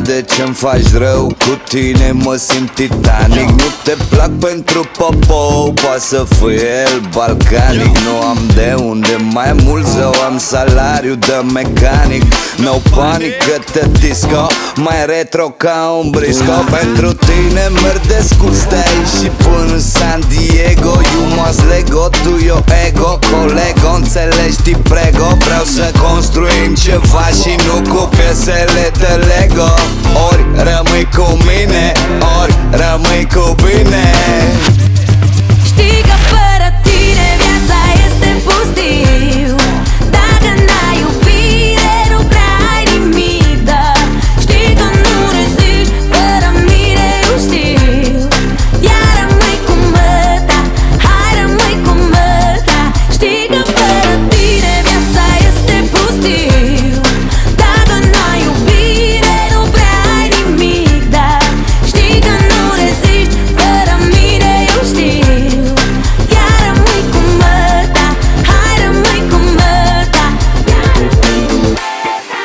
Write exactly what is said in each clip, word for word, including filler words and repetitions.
de ce-mi faci rău, cu tine mă simt Titanic. Nu te plac pentru popo, poate să fie el balcanic. Nu am de unde, mai mult zău, am salariu de mecanic. No panică, te disco, mai retro ca un brisco. Pentru tine merg de scurs de aici și până în San Diego. You must Lego, tu yo ego, colego, înțelegi, ti prego. Vreau să construim ceva și nu cu piesele de Lego. Ori rămâi cu mine, ori rămâi cu bine. Știi că fără tine viața este pustiu. Dacă n-ai iubire, nu prea ai nimic, da. Știi că nu reziști fără mine, eu știu. Iar rămâi cu măta, hai rămâi cu măta. Știi că fără tine viața este pustiu. Dacă n-ai iubire, nu prea ai nimic, da. Știi că nu reziști fără mine, eu știu. Iar rămâi cu măta, hai rămâi cu măta. Iar rămâi cu măta,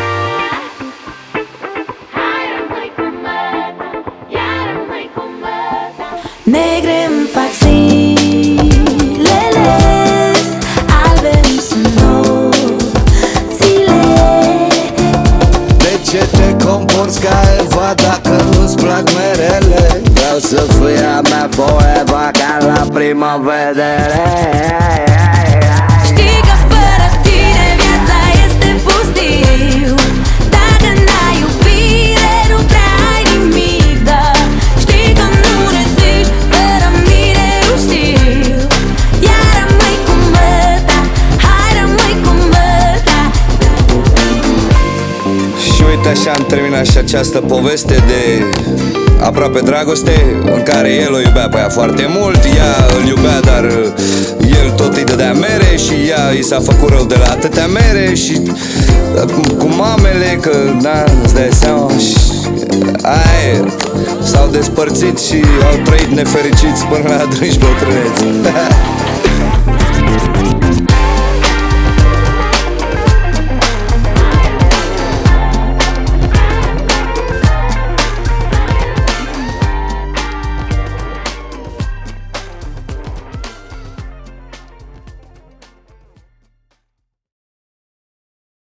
hai rămâi cu măta. Iar rămâi cu măta. Negre îmi fac zilele, albe îmi sunt nopțile. De ce te comporți ca Eva dacă nu-ți plac merele? Vreau să fii a mea forever ca la prima vedere. Știi că fără tine viața este pustiu. Dacă n-ai iubire, nu prea ai nimic, da. Știi că nu reziști fără mine, eu știu. Iar rămâi cu măta, hai rămâi cu măta. Și uite, așa am terminat și această poveste de aproape dragoste, în care el o iubea pe ea foarte mult. Ea îl iubea, dar el tot îi dădea mere și ea i s-a făcut rău de la atâtea mere. Și cu, cu mamele, că da, îți dai seama, și aia, s-au despărțit și au trăit nefericiți până la adânci bătrâni.